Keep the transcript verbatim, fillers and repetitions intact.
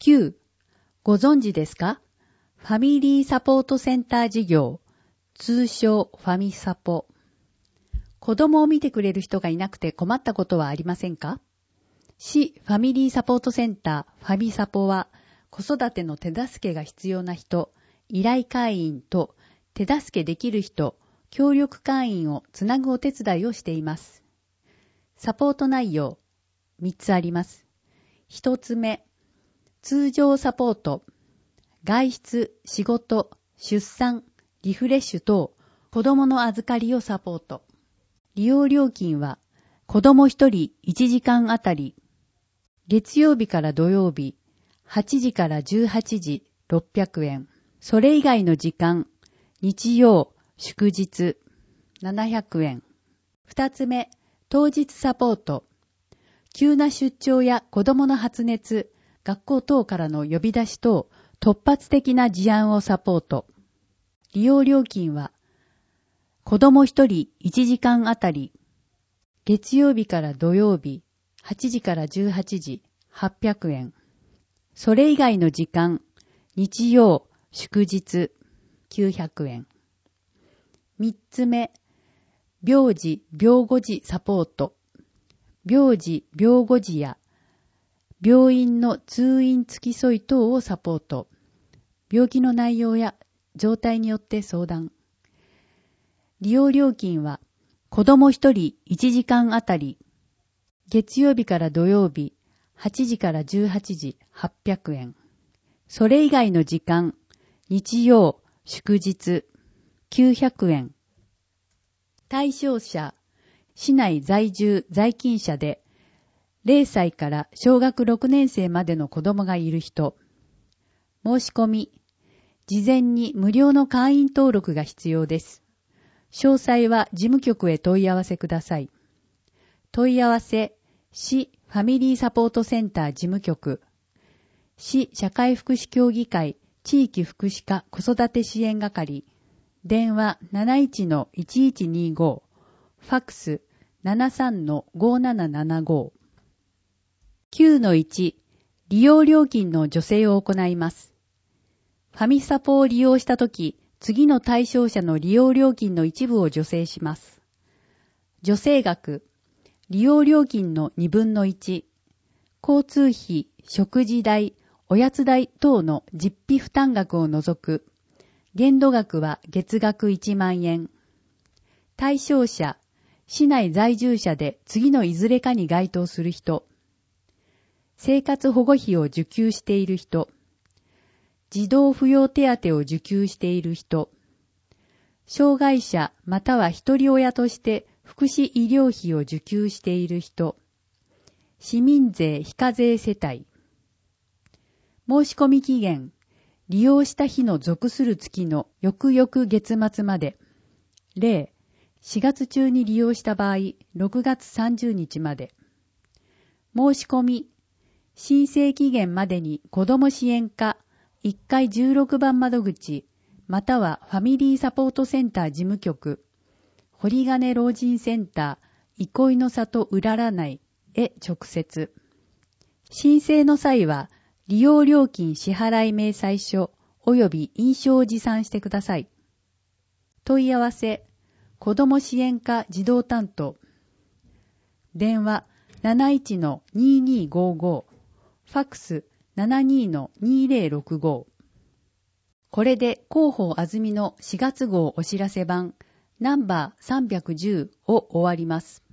きゅう、ご存知ですか？ファミリーサポートセンター事業、通称ファミサポ。子供を見てくれる人がいなくて困ったことはありませんか？市ファミリーサポートセンターファミサポは、子育ての手助けが必要な人、依頼会員と手助けできる人、協力会員をつなぐお手伝いをしています。サポート内容、みっつあります。ひとつめ、通常サポート、外出、仕事、出産、リフレッシュ等、子供の預かりをサポート。利用料金は、子供ひとりいちじかんあたり、月曜日から土曜日、はちじからじゅうはちじ、ろっぴゃくえん。それ以外の時間、日曜、祝日、ななひゃくえん。二つ目、当日サポート。急な出張や子供の発熱、学校等からの呼び出し等、突発的な事案をサポート。利用料金は、子供ひとりいちじかんあたり、月曜日から土曜日、はちじからじゅうはちじ、はっぴゃくえん。それ以外の時間、日曜、祝日、きゅうひゃくえん。三つ目、病児、病後児サポート。病児、病後児や、病院の通院付き添い等をサポート。病気の内容や状態によって相談。利用料金は、子供ひとりいちじかんあたり、月曜日から土曜日、はちじからじゅうはちじ、はっぴゃくえん。それ以外の時間、日曜、祝日、きゅうひゃくえん。対象者、市内在住在勤者で、れいさいから小学ろくねん生までの子供がいる人。申し込み、事前に無料の会員登録が必要です。詳細は事務局へ問い合わせください。問い合わせ、市ファミリーサポートセンター事務局、市社会福祉協議会地域福祉課子育て支援係、電話 なないちのいちいちにご、ファックス ななさんのごななななご。きゅうのいち、利用料金の助成を行います。ファミサポを利用したとき、次の対象者の利用料金の一部を助成します。助成額、利用料金のにぶんのいち、交通費、食事代、おやつ代等の実費負担額を除く、限度額は月額いちまんえん。対象者、市内在住者で次のいずれかに該当する人、生活保護費を受給している人、児童扶養手当を受給している人、障害者または一人親として福祉医療費を受給している人、市民税非課税世帯。申し込み期限、利用した日の属する月の翌々月末まで。例、しがつ中に利用した場合、ろくがつさんじゅうにちまで。申し込み、申請期限までに子ども支援課いっかいじゅうろくばん窓口、またはファミリーサポートセンター事務局、堀金老人センター、憩いの里うらら内へ直接。申請の際は、利用料金支払い明細書及び印章を持参してください。問い合わせ、子ども支援課児童担当。電話 なないちのににごご、ファックス ななにのにぜろろくご。これで広報あずみのしがつ号お知らせ版ナンバーさんびゃくじゅうを終わります。